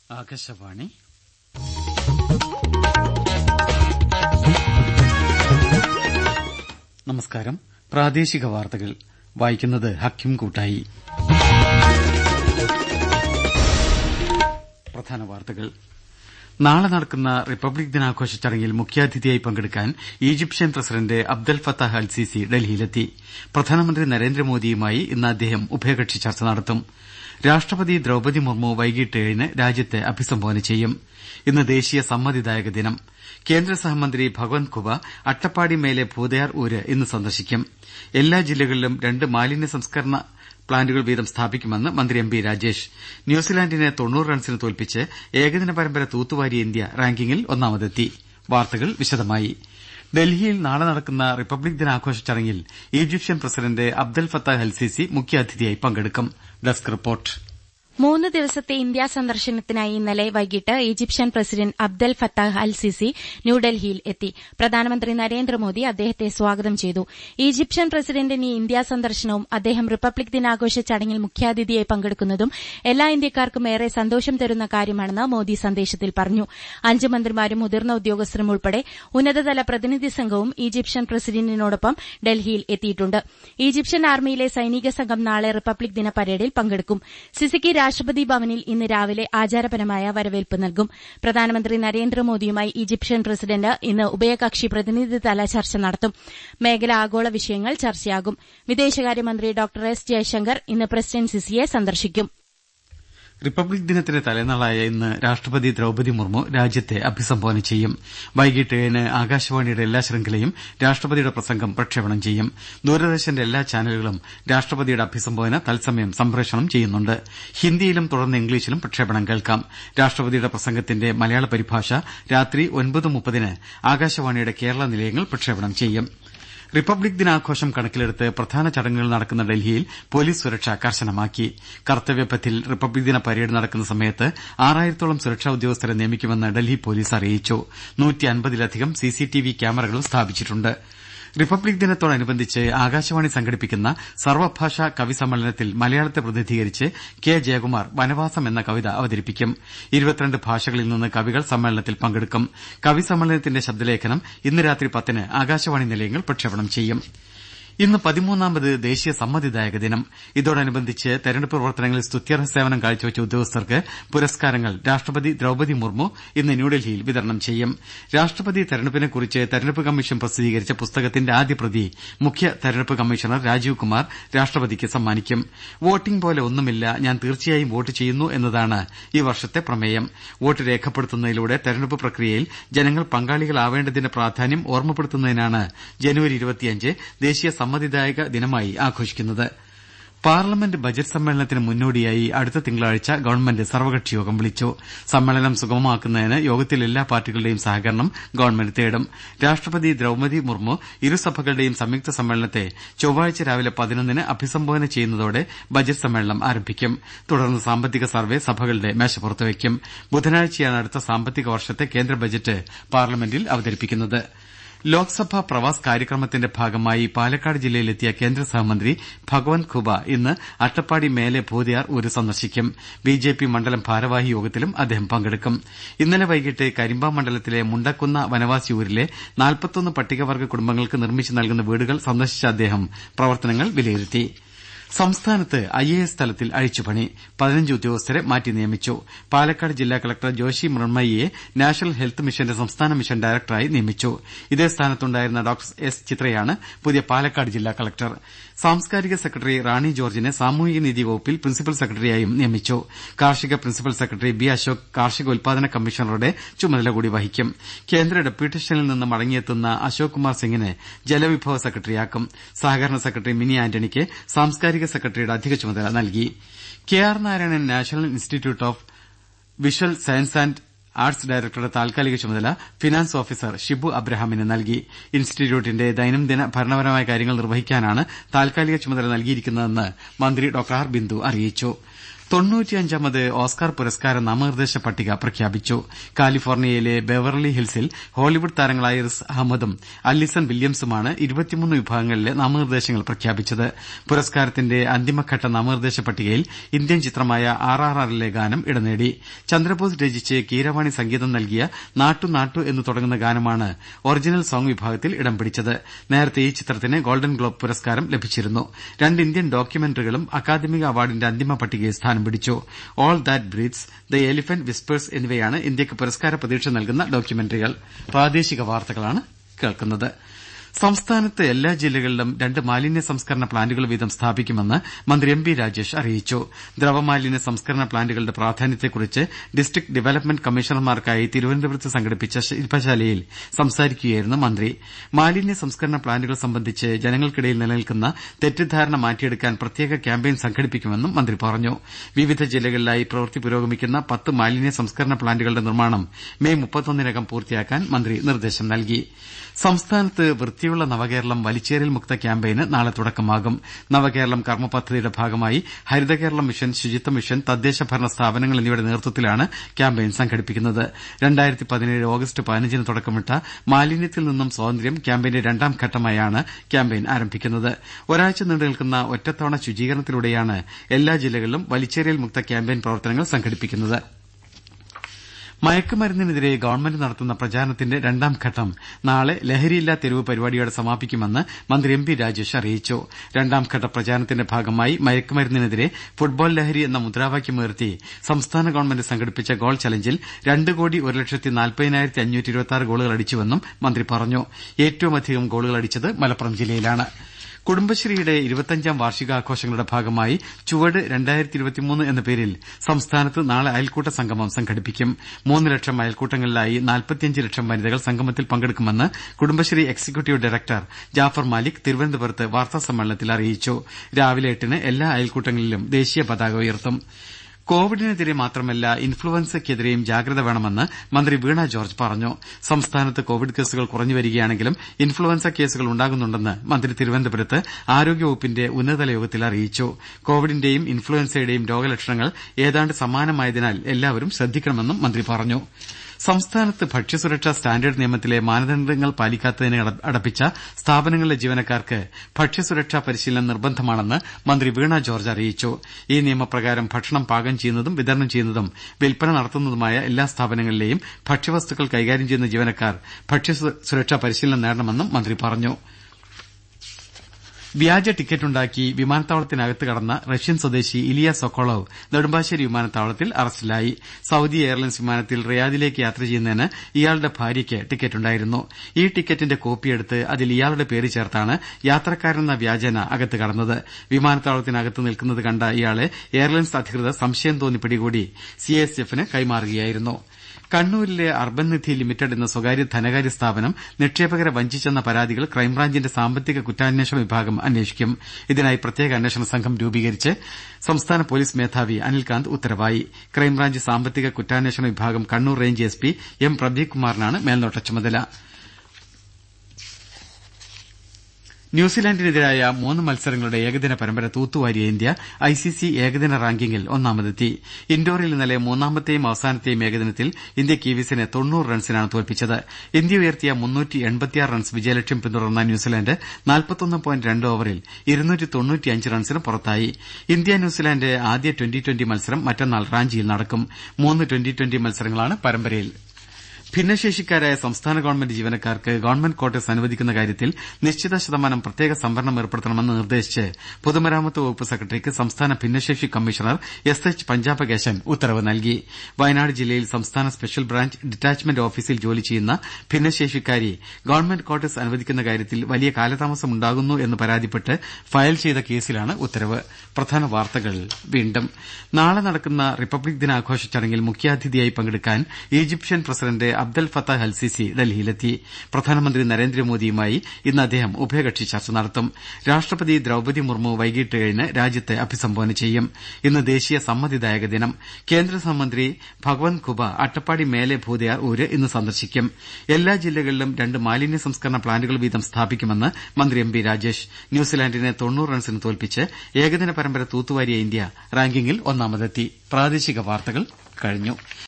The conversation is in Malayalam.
ആകാശവാണി. നമസ്കാരം. പ്രാദേശിക വാർത്തകൾ വായിക്കുന്നത് ഹക്കിം കൂട്ടായി. പ്രധാന വാർത്തകൾ. നാളെ നടക്കുന്ന റിപ്പബ്ലിക് ദിനാഘോഷ ചടങ്ങിൽ മുഖ്യാതിഥിയായി പങ്കെടുക്കാൻ Egyptian president Abdel Fattah al Sisi ഡൽഹിയിലെത്തി. പ്രധാനമന്ത്രി നരേന്ദ്രമോദിയുമായി ഇന്ന് അദ്ദേഹം ഉഭയകക്ഷി ചർച്ച നടത്തും. രാഷ്ട്രപതി ദ്രൌപദി മുർമു വൈകിട്ട് 7-ന് രാജ്യത്തെ അഭിസംബോധന ചെയ്യും. ഇന്ന് ദേശീയ സമ്മതിദായക ദിനം. കേന്ദ്ര സഹമന്ത്രി ഭഗവന്ത് ഖുബ അട്ടപ്പാടി മേലെ ഭൂതയാർ ഊര് ഇന്ന് സന്ദർശിക്കും. എല്ലാ ജില്ലകളിലും 2 മാലിന്യ സംസ്കരണ പ്ലാന്റുകൾ വീതം സ്ഥാപിക്കുമെന്ന് മന്ത്രി എം. പി. രാജേഷ്. ന്യൂസിലാന്റിനെ 90 റൺസിന് തോൽപ്പിച്ച് ഏകദിന പരമ്പര തൂത്തുവാരിയ ഇന്ത്യ റാങ്കിങ്ങിൽ ഒന്നാമതെത്തി. വാർത്തകൾ വിശദമായി. ഡൽഹിയിൽ നാളെ നടക്കുന്ന റിപ്പബ്ലിക് ദിനാഘോഷ ചടങ്ങിൽ Egyptian president Abdel Fattah al Sisi മുഖ്യാതിഥിയായി പങ്കെടുക്കും. Desk report. 3 ദിവസത്തെ ഇന്ത്യാ സന്ദർശനത്തിനായി ഇന്നലെ വൈകിട്ട് Egyptian president Abdel Fattah al Sisi ന്യൂഡൽഹിയിൽ എത്തി. പ്രധാനമന്ത്രി നരേന്ദ്രമോദി അദ്ദേഹത്തെ സ്വാഗതം ചെയ്തു. ഈജിപ്ഷ്യൻ പ്രസിഡന്റിന് ഇന്ത്യാ സന്ദർശനവും അദ്ദേഹം റിപ്പബ്ലിക് ദിനാഘോഷ ചടങ്ങിൽ മുഖ്യാതിഥിയായി പങ്കെടുക്കുന്നതും എല്ലാ ഇന്ത്യക്കാർക്കും ഏറെ സന്തോഷം തരുന്ന കാര്യമാണെന്ന് മോദി സന്ദേശത്തിൽ പറഞ്ഞു. 5 മന്ത്രിമാരും മുതിർന്ന ഉദ്യോഗസ്ഥരും ഉൾപ്പെടെ ഉന്നതതല പ്രതിനിധി സംഘവും ഈജിപ്ഷ്യൻ പ്രസിഡന്റിനോടൊപ്പം ഡൽഹിയിൽ എത്തിയിട്ടുണ്ട്. ഈജിപ്ഷ്യൻ ആർമിയിലെ സൈനിക സംഘം നാളെ റിപ്പബ്ലിക് ദിന പരേഡിൽ പങ്കെടുക്കും. സിസിക്ക് രാഷ്ട്രപതി ഭവനിൽ ഇന്ന് രാവിലെ ആചാരപരമായ വരവേൽപ്പ് നൽകും. പ്രധാനമന്ത്രി നരേന്ദ്രമോദിയുമായി ഈജിപ്ഷ്യൻ പ്രസിഡന്റ് ഇന്ന് ഉഭയകക്ഷി പ്രതിനിധിതല ചർച്ച നടത്തും. മേഖലാ ആഗോള വിഷയങ്ങൾ ചർച്ചയാകും. വിദേശകാര്യമന്ത്രി ഡോക്ടർ എസ് ജയശങ്കർ ഇന്ന് പ്രസിഡന്റ് സിസിയെ സന്ദർശിക്കും. റിപ്പബ്ലിക് ദിനത്തിന്റെ തലേനാളായ ഇന്ന് രാഷ്ട്രപതി ദ്രൌപദി മുർമു രാജ്യത്തെ അഭിസംബോധന ചെയ്യും. വൈകിട്ട് 7-ന് ആകാശവാണിയുടെ എല്ലാ ശൃംഖലയും രാഷ്ട്രപതിയുടെ പ്രസംഗം പ്രക്ഷേപണം ചെയ്യും. ദൂരദർശന്റെ എല്ലാ ചാനലുകളും രാഷ്ട്രപതിയുടെ അഭിസംബോധന തത്സമയം സംപ്രേഷണം ചെയ്യുന്നുണ്ട്. ഹിന്ദിയിലും തുടർന്ന് ഇംഗ്ലീഷിലും പ്രക്ഷേപണം കേൾക്കാം. രാഷ്ട്രപതിയുടെ പ്രസംഗത്തിന്റെ മലയാള പരിഭാഷ രാത്രി 9:30-ന് ആകാശവാണിയുടെ കേരള നിലയങ്ങൾ പ്രക്ഷേപണം ചെയ്യും. റിപ്പബ്ലിക് ദിനാഘോഷം കണക്കിലെടുത്ത് പ്രധാന ചടങ്ങുകൾ നടക്കുന്ന ഡൽഹിയിൽ പോലീസ് സുരക്ഷ കർശനമാക്കി. കർത്തവ്യപഥിൽ റിപ്പബ്ലിക് ദിന പരേഡ് നടക്കുന്ന സമയത്ത് 6000-ഓളം സുരക്ഷാ ഉദ്യോഗസ്ഥരെ നിയമിക്കുമെന്ന് ഡൽഹി പോലീസ് അറിയിച്ചു. 150-ലധികം സിസിടിവി ക്യാമറകളും സ്ഥാപിച്ചിട്ടുണ്ട്. റിപ്പബ്ലിക് ദിനത്തോടനുബന്ധിച്ച് ആകാശവാണി സംഘടിപ്പിക്കുന്ന സർവഭാഷാ കവി സമ്മേളനത്തിൽ മലയാളത്തെ പ്രതിനിധീകരിച്ച് കെ ജയകുമാർ വനവാസം എന്ന കവിത അവതരിപ്പിക്കും. 22 ഭാഷകളിൽ നിന്ന് കവികൾ സമ്മേളനത്തിൽ പങ്കെടുക്കും. കവി സമ്മേളനത്തിന്റെ ശബ്ദലേഖനം ഇന്ന് രാത്രി 10-ന് ആകാശവാണി നിലയങ്ങൾ പ്രക്ഷേപണം ചെയ്യും. ഇന്ന് 13ാമത് ദേശീയ സമ്മതിദായക ദിനം. ഇതോടനുബന്ധിച്ച് തെരഞ്ഞെടുപ്പ് പ്രവർത്തനങ്ങളിൽ സ്തുത്യർഹ സേവനം കാഴ്ചവെച്ച ഉദ്യോഗസ്ഥർക്ക് പുരസ്കാരങ്ങൾ രാഷ്ട്രപതി ദ്രൌപദി മുർമു ഇന്ന് ന്യൂഡൽഹിയിൽ വിതരണം ചെയ്യും. രാഷ്ട്രപതി തെരഞ്ഞെടുപ്പിനെക്കുറിച്ച് തെരഞ്ഞെടുപ്പ് കമ്മീഷൻ പ്രസിദ്ധീകരിച്ച പുസ്തകത്തിന്റെ ആദ്യ പ്രതി മുഖ്യ തെരഞ്ഞെടുപ്പ് കമ്മീഷണർ രാജീവ് കുമാർ രാഷ്ട്രപതിക്ക് സമ്മാനിക്കും. വോട്ടിംഗ് പോലെ ഒന്നുമില്ല, ഞാൻ തീർച്ചയായും വോട്ട് ചെയ്യുന്നു എന്നതാണ് ഈ വർഷത്തെ പ്രമേയം. വോട്ട് രേഖപ്പെടുത്തുന്നതിലൂടെ തെരഞ്ഞെടുപ്പ് പ്രക്രിയയിൽ ജനങ്ങൾ പങ്കാളികളാവേണ്ടതിന്റെ പ്രാധാന്യം ഓർമ്മപ്പെടുത്തുന്നതിനാണ് ജനുവരി 25 ദേശീയ സമ്മതിദായക ദിനമായി ആഘോഷിക്കുന്നത്. പാർലമെന്റ് ബജറ്റ് സമ്മേളനത്തിന് മുന്നോടിയായി അടുത്ത തിങ്കളാഴ്ച ഗവൺമെന്റ് സർവകക്ഷി യോഗം വിളിച്ചു. സമ്മേളനം സുഗമമാക്കുന്നതിന് യോഗത്തിൽ എല്ലാ പാർട്ടികളുടെയും സഹകരണം ഗവൺമെന്റ് തേടും. രാഷ്ട്രപതി ദ്രൌപദി മുർമു ഇരുസഭകളുടെയും സംയുക്ത സമ്മേളനത്തെ ചൊവ്വാഴ്ച രാവിലെ 11-ന് അഭിസംബോധന ചെയ്യുന്നതോടെ ബജറ്റ് സമ്മേളനം ആരംഭിക്കും. തുടർന്ന് സാമ്പത്തിക സർവേ സഭകളുടെ മേശപ്പുറത്ത് വയ്ക്കും. ബുധനാഴ്ചയാണ് അടുത്ത സാമ്പത്തിക വർഷത്തെ കേന്ദ്ര ബജറ്റ് പാർലമെന്റിൽ അവതരിപ്പിക്കുന്നത്. ലോക്സഭാ പ്രവാസ് കാര്യക്രമത്തിന്റെ ഭാഗമായി പാലക്കാട് ജില്ലയിലെത്തിയ കേന്ദ്ര സഹമന്ത്രി ഭഗവന്ത് ഖുബ ഇന്ന് അട്ടപ്പാടി മേലെ ഭൂതയാർ ഊര് സന്ദർശിക്കും. ബിജെപി മണ്ഡലം ഭാരവാഹി യോഗത്തിലും അദ്ദേഹം പങ്കെടുക്കും. ഇന്നലെ വൈകിട്ട് കരിമ്പ മണ്ഡലത്തിലെ മുണ്ടക്കുന്ന വനവാസി ഊരിലെ 41 പട്ടികവർഗ കുടുംബങ്ങൾക്ക് നിർമ്മിച്ചു നൽകുന്ന വീടുകൾ സന്ദർശിച്ച അദ്ദേഹം പ്രവർത്തനങ്ങൾ വിലയിരുത്തി. സംസ്ഥാനത്ത് IAS തലത്തിൽ അഴിച്ചുപണി. 15 ഉദ്യോഗസ്ഥരെ മാറ്റി നിയമിച്ചു. പാലക്കാട് ജില്ലാ കളക്ടർ ജോഷി മൃണ്മയിയെ നാഷണൽ ഹെൽത്ത് മിഷന്റെ സംസ്ഥാന മിഷൻ ഡയറക്ടറായി നിയമിച്ചു. ഇതേ സ്ഥാനത്തുണ്ടായിരുന്ന ഡോക്ടർ എസ് ചിത്രയാണ് പുതിയ പാലക്കാട് ജില്ലാ കളക്ടർ. സാംസ്കാരിക സെക്രട്ടറി റാണി ജോർജിനെ സാമൂഹികനീതി വകുപ്പിൽ പ്രിൻസിപ്പൽ സെക്രട്ടറിയായും നിയമിച്ചു. കാർഷിക പ്രിൻസിപ്പൽ സെക്രട്ടറി ബി അശോക് കാർഷിക ഉൽപാദന കമ്മീഷണറുടെ ചുമതല കൂടി വഹിക്കും. കേന്ദ്ര ഡെപ്യൂട്ടേഷനിൽ നിന്ന് മടങ്ങിയെത്തുന്ന അശോക് കുമാർ സിംഗിനെ ജലവിഭവ സെക്രട്ടറിയാക്കും. സഹകരണ സെക്രട്ടറി മിനി ആന്റണിക്ക് സാംസ്കാരിക സെക്രട്ടറിയുടെ അധിക ചുമതല നൽകി. KR Narayanan National Institute of Visual Science and Arts ഡയറക്ടറുടെ താൽക്കാലിക ചുമതല ഫിനാൻസ് ഓഫീസർ ഷിബു അബ്രഹാമിന് നൽകി. ഇൻസ്റ്റിറ്റ്യൂട്ടിന്റെ ദൈനംദിന ഭരണപരമായ കാര്യങ്ങൾ നിർവഹിക്കാനാണ് താൽക്കാലിക ചുമതല നൽകിയിരിക്കുന്നതെന്ന് മന്ത്രി ഡോക്ടർ ആർ ബിന്ദു അറിയിച്ചു. 95ാമത് ഓസ്കാർ പുരസ്കാര നാമനിർദ്ദേശ പട്ടിക പ്രഖ്യാപിച്ചു. കാലിഫോർണിയയിലെ ബെവർലി ഹിൽസിൽ ഹോളിവുഡ് താരങ്ങളായ റിസ് അഹമ്മദും അല്ലിസൺ വില്യംസുമാണ് 23 വിഭാഗങ്ങളിലെ നാമനിർദ്ദേശങ്ങൾ പ്രഖ്യാപിച്ചത്. പുരസ്കാരത്തിന്റെ അന്തിമഘട്ട നാമനിർദ്ദേശ പട്ടികയിൽ ഇന്ത്യൻ ചിത്രമായ RRRലെ ഗാനം ഇടം നേടി. ചന്ദ്രബോസ് രചിച്ച് കീരവാണി സംഗീതം നൽകിയ നാട്ടു നാട്ടു എന്ന് തുടങ്ങുന്ന ഗാനമാണ് ഒറിജിനൽ സോങ് വിഭാഗത്തിൽ ഇടം പിടിച്ചത്. നേരത്തെ ഈ ചിത്രത്തിന് ഗോൾഡൻ ഗ്ലോബ് പുരസ്കാരം ലഭിച്ചിരുന്നു. 2 ഇന്ത്യൻ ഡോക്യുമെന്ററികളും അക്കാദമിക അവാർഡിന്റെ അന്തിമ പട്ടികയിൽ സ്ഥാനം പിടിച്ചു. All That Breathes, The Elephant Whisperers എന്നിവയാണ് ഇന്ത്യക്ക് പുരസ്കാര പ്രതീക്ഷ നൽകുന്ന ഡോക്യുമെന്ററികൾ. പ്രാദേശിക വാർത്തകളാണ് കേൾക്കുന്നത്. സംസ്ഥാനത്ത് എല്ലാ ജില്ലകളിലും 2 മാലിന്യ സംസ്കരണ പ്ലാന്റുകൾ വീതം സ്ഥാപിക്കുമെന്ന് മന്ത്രി എം. പി. രാജേഷ് അറിയിച്ചു. ദ്രവമാലിന്യ സംസ്കരണ പ്ലാന്റുകളുടെ പ്രാധാന്യത്തെക്കുറിച്ച് ഡിസ്ട്രിക്ട് ഡെവലപ്മെന്റ് കമ്മീഷണർമാർക്കായി തിരുവനന്തപുരത്ത് സംഘടിപ്പിച്ച ശില്പശാലയിൽ സംസാരിക്കുകയായിരുന്നു മന്ത്രി. മാലിന്യ സംസ്കരണ പ്ലാന്റുകൾ സംബന്ധിച്ച് ജനങ്ങൾക്കിടയിൽ നിലനിൽക്കുന്ന തെറ്റിദ്ധാരണ മാറ്റിയെടുക്കാൻ പ്രത്യേക ക്യാമ്പയിൻ സംഘടിപ്പിക്കുമെന്നും മന്ത്രി പറഞ്ഞു. വിവിധ ജില്ലകളിലായി പ്രവൃത്തി പുരോഗമിക്കുന്ന 10 മാലിന്യ സംസ്കരണ പ്ലാന്റുകളുടെ നിർമ്മാണം മെയ് 31-നകം പൂർത്തിയാക്കാൻ മന്ത്രി നിർദ്ദേശം നൽകി. സംസ്ഥാനത്ത് വൃത്തിയുള്ള നവകേരളം വലിച്ചേറിയൽ മുക്ത ക്യാമ്പയിന് നാളെ തുടക്കമാകും. നവകേരളം കർമ്മ പദ്ധതിയുടെ ഭാഗമായി ഹരിതകേരളം മിഷൻ, ശുചിത്വ മിഷൻ, തദ്ദേശ ഭരണ സ്ഥാപനങ്ങൾ എന്നിവയുടെ നേതൃത്വത്തിലാണ് ക്യാമ്പയിൻ സംഘടിപ്പിക്കുന്നത്. 2017 ഓഗസ്റ്റ് 15-ന് തുടക്കമിട്ട മാലിന്യത്തിൽ നിന്നും സ്വാതന്ത്ര്യം ക്യാമ്പയിന്റെ 2ാം ഘട്ടമായാണ് ക്യാമ്പയിൻ ആരംഭിക്കുന്നത്. ഒരാഴ്ച നീണ്ടുനിൽക്കുന്ന ഒറ്റത്തവണ ശുചീകരണത്തിലൂടെയാണ് എല്ലാ ജില്ലകളിലും വലിച്ചേറിയൽ മുക്ത ക്യാമ്പയിൻ പ്രവർത്തനങ്ങൾ സംഘടിപ്പിക്കുന്നത്. മയക്കുമരുന്നിനെതിരെ ഗവൺമെന്റ് നടത്തുന്ന പ്രചാരണത്തിന്റെ 2ാം ഘട്ടം നാളെ ലഹരിയില്ലാ തെരുവ് പരിപാടിയോടെ സമാപിക്കുമെന്ന് മന്ത്രി എം. പി. രാജേഷ് അറിയിച്ചു. 2ാം ഘട്ട പ്രചാരണത്തിന്റെ ഭാഗമായി മയക്കുമരുന്നിനെതിരെ ഫുട്ബോൾ ലഹരി എന്ന മുദ്രാവാക്യമുയർത്തി സംസ്ഥാന ഗവൺമെന്റ് സംഘടിപ്പിച്ച ഗോൾ ചലഞ്ചിൽ 2,40,526 ഗോളുകൾ അടിച്ചുവെന്നും മന്ത്രി പറഞ്ഞു. ഏറ്റവുമധികം ഗോളുകൾ അടിച്ചത് മലപ്പുറം ജില്ലയിലാണ്. കുടുംബശ്രീയുടെ 25ാം വാർഷികാഘോഷങ്ങളുടെ ഭാഗമായി ചുവട് 2023 എന്ന പേരിൽ സംസ്ഥാനത്ത് നാളെ അയൽക്കൂട്ട സംഗമം സംഘടിപ്പിക്കും. 3 ലക്ഷം അയൽക്കൂട്ടങ്ങളിലായി 45 ലക്ഷം വനിതകൾ സംഗമത്തിൽ പങ്കെടുക്കുമെന്ന് കുടുംബശ്രീ എക്സിക്യൂട്ടീവ് ഡയറക്ടർ ജാഫർ മാലിക് തിരുവനന്തപുരത്ത് വാർത്താസമ്മേളനത്തിൽ അറിയിച്ചു. രാവിലെ 8-ന് എല്ലാ അയൽക്കൂട്ടങ്ങളിലും ദേശീയ പതാക ഉയർത്തും. കോവിഡിനെതിരെ മാത്രമല്ല ഇൻഫ്ലുവൻസയ്ക്കെതിരെയും ജാഗ്രത വേണമെന്ന് മന്ത്രി വീണ ജോർജ് പറഞ്ഞു. സംസ്ഥാനത്ത് കോവിഡ് കേസുകൾ കുറഞ്ഞുവരികയാണെങ്കിലും ഇൻഫ്ലുവൻസ കേസുകൾ ഉണ്ടാകുന്നുണ്ടെന്ന് മന്ത്രി തിരുവനന്തപുരത്ത് ആരോഗ്യവകുപ്പിന്റെ ഉന്നതതല യോഗത്തിൽ അറിയിച്ചു. കോവിഡിന്റെയും ഇൻഫ്ലുവൻസയുടെയും രോഗലക്ഷണങ്ങൾ ഏതാണ്ട് സമാനമായതിനാൽ എല്ലാവരും ശ്രദ്ധിക്കണമെന്നും മന്ത്രി പറഞ്ഞു. സംസ്ഥാനത്ത് ഭക്ഷ്യസുരക്ഷാ സ്റ്റാൻഡേർഡ് നിയമത്തിലെ മാനദണ്ഡങ്ങൾ പാലിക്കാത്തതിന് അടപ്പിച്ച സ്ഥാപനങ്ങളിലെ ജീവനക്കാർക്ക് ഭക്ഷ്യസുരക്ഷാ പരിശീലനം നിർബന്ധമാണെന്ന് മന്ത്രി വീണ ജോർജ് അറിയിച്ചു. ഈ നിയമപ്രകാരം ഭക്ഷണം പാകം ചെയ്യുന്നതും വിതരണം ചെയ്യുന്നതും വിൽപ്പന നടത്തുന്നതുമായ എല്ലാ സ്ഥാപനങ്ങളിലെയും ഭക്ഷ്യവസ്തുക്കൾ കൈകാര്യം ചെയ്യുന്ന ജീവനക്കാർ ഭക്ഷ്യസുരക്ഷാ പരിശീലനം നേടണമെന്നും മന്ത്രി പറഞ്ഞു. വ്യാജ ടിക്കറ്റുണ്ടാക്കി വിമാനത്താവളത്തിനകത്ത് കടന്ന റഷ്യൻ സ്വദേശി ഇലിയ സൊക്കോളോവ് നെടുമ്പാശ്ശേരി വിമാനത്താവളത്തിൽ അറസ്റ്റിലായി. സൌദി എയർലൈൻസ് വിമാനത്തിൽ റിയാദിലേക്ക് യാത്ര ചെയ്യുന്നതിന് ഇയാളുടെ ഭാര്യയ്ക്ക് ടിക്കറ്റുണ്ടായിരുന്നു. ഈ ടിക്കറ്റിന്റെ കോപ്പിയെടുത്ത് അതിൽ ഇയാളുടെ പേര് ചേർത്താണ് യാത്രക്കാരെന്ന വ്യാജേന അകത്ത് കടന്നത്. വിമാനത്താവളത്തിനകത്ത് നിൽക്കുന്നത് കണ്ട ഇയാളെ എയർലൈൻസ് അധികൃതർ സംശയം തോന്നി പിടികൂടി CISFന് കൈമാറുകയായിരുന്നു. കണ്ണൂരിലെ അർബൻ നിധി ലിമിറ്റഡ് എന്ന സ്വകാര്യ ധനകാര്യ സ്ഥാപനം നിക്ഷേപകരെ വഞ്ചിച്ചെന്ന പരാതികൾ ക്രൈംബ്രാഞ്ചിന്റെ സാമ്പത്തിക കുറ്റാന്വേഷണ വിഭാഗം അന്വേഷിക്കും. ഇതിനായി പ്രത്യേക അന്വേഷണ സംഘം രൂപീകരിച്ച് സംസ്ഥാന പോലീസ് മേധാവി അനിൽകാന്ത് ഉത്തരവായി. ക്രൈംബ്രാഞ്ച് സാമ്പത്തിക കുറ്റാന്വേഷണ വിഭാഗം Kannur range SP M. Pradeep കുമാറിനാണ് മേൽനോട്ട ചുമതല. ന്യൂസിലാൻഡിനെതിരായ 3 മത്സരങ്ങളുടെ ഏകദിന പരമ്പര തൂത്തുവാരിയ ഇന്ത്യ ICC ഏകദിന റാങ്കിങ്ങിൽ ഒന്നാമതെത്തി. ഇൻഡോറിൽ ഇന്നലെ 3ാമത്തെയും അവസാനത്തെയും ഏകദിനത്തിൽ ഇന്ത്യ കീവീസിനെ 90 റൺസിനാണ് തോൽപ്പിച്ചത്. ഇന്ത്യ ഉയർത്തിയ 386 റൺസ് വിജയലക്ഷ്യം പിന്തുടർന്ന ന്യൂസിലാൻഡ് 41.2 ഓവറിൽ 295 റൺസിന് പുറത്തായി. ഇന്ത്യ ന്യൂസിലാൻഡ് ആദ്യ ട്വന്റി മത്സരം മറ്റന്നാൾ റാഞ്ചിയിൽ നടക്കും. 3 ട്വന്റി മത്സരങ്ങളാണ് പരമ്പരയിൽ. ഭിന്നശേഷിക്കാരായ സംസ്ഥാന ഗവൺമെന്റ് ജീവനക്കാർക്ക് ഗവൺമെന്റ് ക്വാർട്ടേഴ്സ് അനുവദിക്കുന്ന കാര്യത്തിൽ നിശ്ചിത ശതമാനം പ്രത്യേക സംവരണം ഏർപ്പെടുത്തണമെന്ന് നിർദ്ദേശിച്ച് പൊതുമരാമത്ത് വകുപ്പ് സെക്രട്ടറിക്ക് സംസ്ഥാന ഭിന്നശേഷി കമ്മീഷണർ SH പഞ്ചാബകേശൻ ഉത്തരവ് നൽകി. വയനാട് ജില്ലയിൽ സംസ്ഥാന സ്പെഷ്യൽ ബ്രാഞ്ച് ഡിറ്റാച്ച്മെന്റ് ഓഫീസിൽ ജോലി ചെയ്യുന്ന ഭിന്നശേഷിക്കാരി ഗവൺമെന്റ് ക്വാർട്ടേഴ്സ് അനുവദിക്കുന്ന കാര്യത്തിൽ വലിയ കാലതാമസം ഉണ്ടാകുന്നു എന്ന് പരാതിപ്പെട്ട് ഫയൽ ചെയ്ത കേസിലാണ് ഉത്തരവ്. പ്രധാന വാർത്തകൾ വീണ്ടും. നാളെ നടക്കുന്ന റിപ്പബ്ലിക് ദിനാഘോഷ ചടങ്ങിൽ മുഖ്യാതിഥിയായി പങ്കെടുക്കാൻ Egyptian president Abdel Fattah al Sisi ഡൽഹിയിലെത്തി. പ്രധാനമന്ത്രി നരേന്ദ്രമോദിയുമായി ഇന്ന് അദ്ദേഹം ഉഭയകക്ഷി ചർച്ച നടത്തും. രാഷ്ട്രപതി ദ്രൌപദി മുർമു വൈകിട്ട് 7 രാജ്യത്തെ അഭിസംബോധന ചെയ്യും. ഇന്ന് ദേശീയ സമ്മതിദായക ദിനം. കേന്ദ്ര സഹമന്ത്രി ഭഗവന്ത് ഖുബ അട്ടപ്പാടി മേലെ ഭൂതയാർ ഊര് ഇന്ന് സന്ദർശിക്കും. എല്ലാ ജില്ലകളിലും 2 മാലിന്യ സംസ്കരണ പ്ലാന്റുകൾ വീതം സ്ഥാപിക്കുമെന്ന് മന്ത്രി എം. പി. രാജേഷ്. ന്യൂസിലാന്റിനെ 90 റൺസിന് തോൽപ്പിച്ച് ഏകദിന പരമ്പര തൂത്തുവാരിയ ഇന്ത്യ റാങ്കിങ്ങിൽ ഒന്നാമതെത്തി.